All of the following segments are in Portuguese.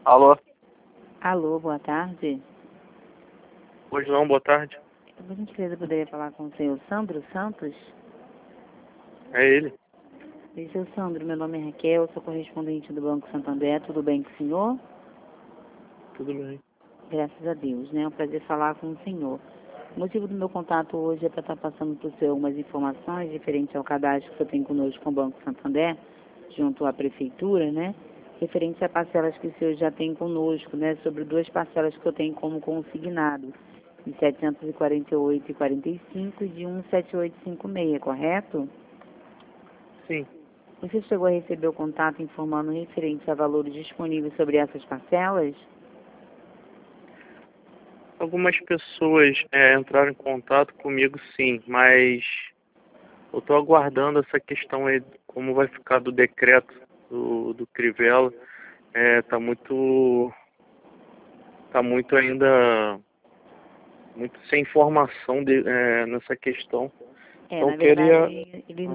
Alô? Alô, boa tarde. Pois não, boa tarde. Por gentileza, poderia falar com o senhor Sandro Santos? É ele. Oi, seu Sandro, meu nome é Raquel, sou correspondente do Banco Santander. Tudo bem com o senhor? Tudo bem. Graças a Deus, né? É um prazer falar com o senhor. O motivo do meu contato hoje é para estar passando para o senhor algumas informações referente ao cadastro que o senhor tem conosco com o Banco Santander, junto à Prefeitura, né? Referente a parcelas que o senhor já tem conosco, né? Sobre duas parcelas que eu tenho como consignado, de R$ 748,45 e de 178,56, correto? Sim. Você chegou a receber o contato informando referente a valores disponíveis sobre essas parcelas? Algumas pessoas entraram em contato comigo, sim, mas eu estou aguardando essa questão aí, como vai ficar do decreto do Crivella. Tá muito ainda, muito sem informação nessa questão. Então Na eu queria... verdade, ele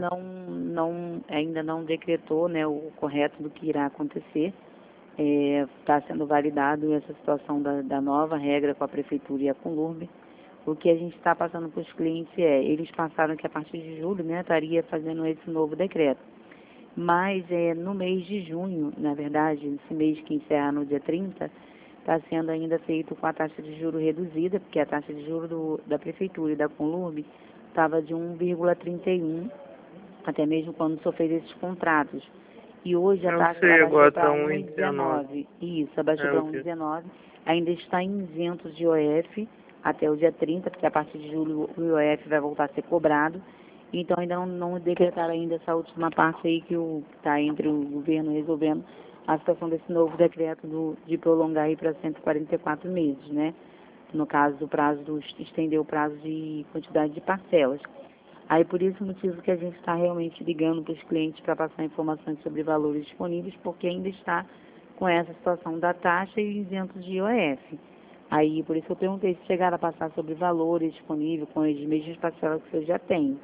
ainda não decretou, né, o correto do que irá acontecer. Está sendo validado essa situação da nova regra com a Prefeitura e a Conlurb. O que a gente está passando para os clientes eles passaram que a partir de julho, né, estaria fazendo esse novo decreto. Mas no mês de junho, na verdade, esse mês que encerra no dia 30, está sendo ainda feito com a taxa de juro reduzida, porque a taxa de juro da Prefeitura e da Conlurb estava de 1,31, até mesmo quando o senhor fez esses contratos. E hoje a Eu taxa sei, abaixou agora para tá 1,19. 1,19. Isso, abaixou É para o quê? 1,19. Ainda está em isentos de IOF até o dia 30, porque a partir de julho o IOF vai voltar a ser cobrado. Então ainda não decretaram ainda essa última parte aí que está entre o governo resolvendo a situação desse novo decreto de prolongar aí para 144 meses, né? No caso do prazo, estender o prazo de quantidade de parcelas. Aí por esse motivo que a gente está realmente ligando para os clientes para passar informações sobre valores disponíveis, porque ainda está com essa situação da taxa e isentos de IOF. Aí por isso eu perguntei se chegaram a passar sobre valores disponíveis com as mesmas parcelas que você já tem.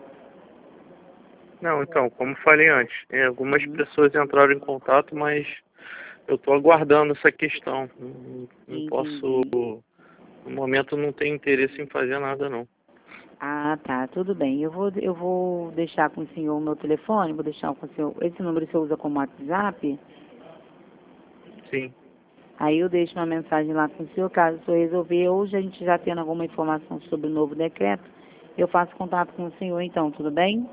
Não, então, como falei antes, algumas Uhum. pessoas entraram em contato, mas eu estou aguardando essa questão. Não posso, Entendi. no momento não tenho interesse em fazer nada, não. Ah, tá, tudo bem. Eu vou deixar com o senhor o meu telefone, vou deixar com o senhor. Esse número o senhor usa como WhatsApp? Sim, Aí eu deixo uma mensagem lá com o senhor, caso o senhor resolver, hoje a gente já tendo alguma informação sobre o novo decreto, eu faço contato com o senhor então, tudo bem?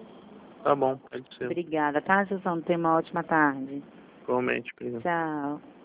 tá bom, pode ser. Obrigada, tá, Suzano? Tenha uma ótima tarde. Igualmente, obrigado. Tchau.